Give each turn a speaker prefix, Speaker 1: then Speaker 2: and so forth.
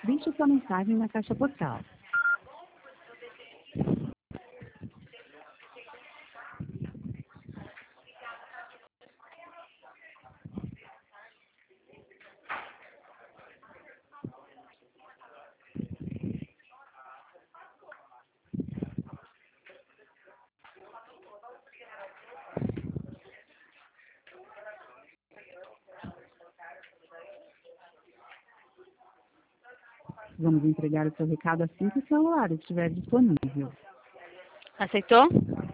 Speaker 1: Deixe sua mensagem na caixa postal. Vamos entregar o seu recado assim que o celular estiver disponível.
Speaker 2: Aceitou?